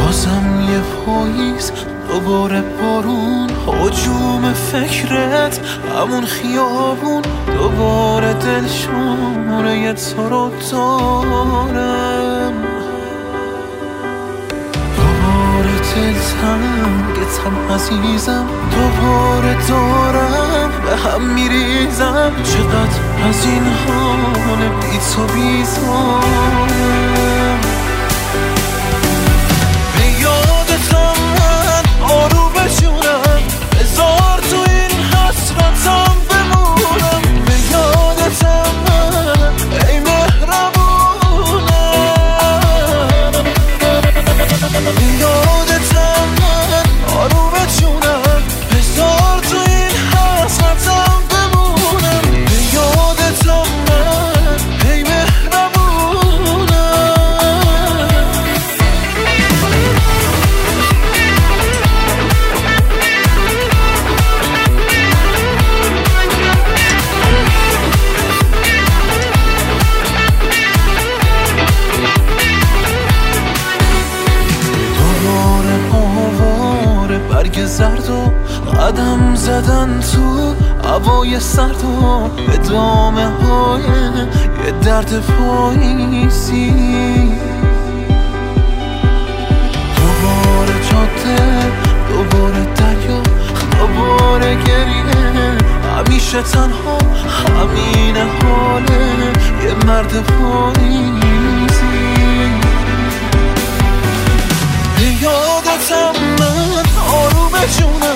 بازم یه پاییز، دوباره بارون، هجوم فکرت، همون خیابون، دوباره دلشونه تو رو دارم، دوباره دلتنگتم عزیزم، دوباره دارم به هم میریزم. چقدر از این حال بی تو بیزارم. به یادتم من آروم بجونم، بذار تو این حسرتم بمونم. به یادتم من ای مهربونم، به یادتم من آروم بجونم، بذار تو این حسرتم بمونم. به یادتم من ای برگ زرد و قدم زدن تو هوای سرد و ادامه های یه درد پاییزی. دوباره جاده، دوباره دریا، دوباره گریه، همیشه تنها، همین حاله یه مرد پاییزی. به یادتم من آروم جونم،